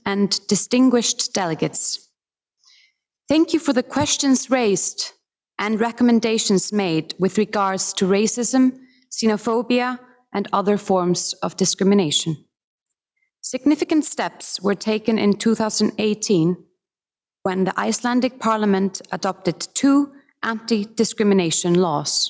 and distinguished delegates. Thank you for the questions raised and recommendations made with regards to racism, xenophobia, and other forms of discrimination. Significant steps were taken in 2018 when the Icelandic Parliament adopted 2 anti-discrimination laws.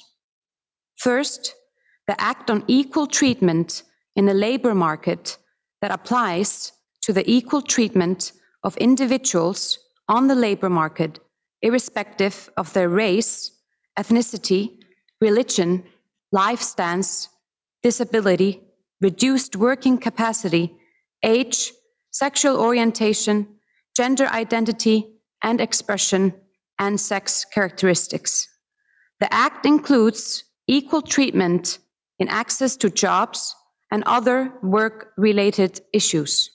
First, the Act on Equal Treatment in the Labour Market that applies to the equal treatment of individuals on the labour market, irrespective of their race, ethnicity, religion, life stance, disability, reduced working capacity, age, sexual orientation, gender identity and expression, and sex characteristics. The Act includes equal treatment in access to jobs and other work-related issues.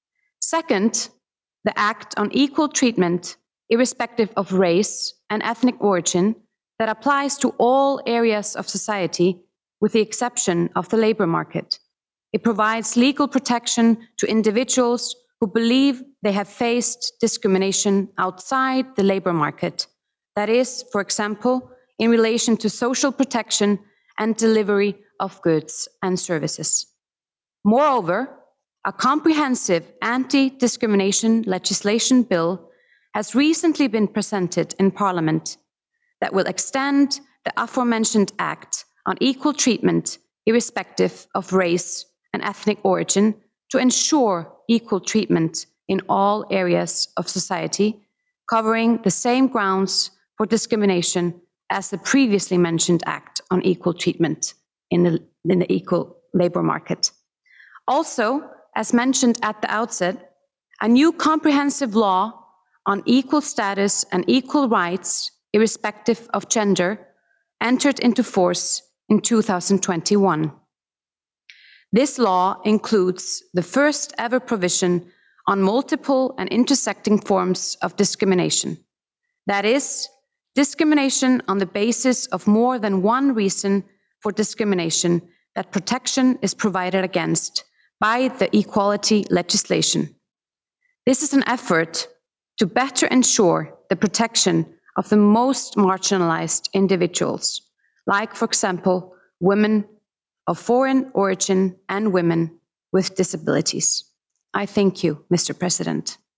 Second, the Act on Equal Treatment, irrespective of race and ethnic origin, that applies to all areas of society with the exception of the labour market. It provides legal protection to individuals who believe they have faced discrimination outside the labour market. That is, for example, in relation to social protection and delivery of goods and services. Moreover, a comprehensive anti-discrimination legislation bill has recently been presented in Parliament that will extend the aforementioned Act on Equal Treatment, irrespective of race and ethnic origin, to ensure equal treatment in all areas of society, covering the same grounds for discrimination as the previously mentioned Act on Equal Treatment in the equal labour market. Also, as mentioned at the outset, a new comprehensive law on equal status and equal rights, irrespective of gender, entered into force in 2021. This law includes the first ever provision on multiple and intersecting forms of discrimination. That is, discrimination on the basis of more than one reason for discrimination that protection is provided against by the equality legislation. This is an effort to better ensure the protection of the most marginalized individuals, like, for example, women of foreign origin and women with disabilities. I thank you, Mr. President.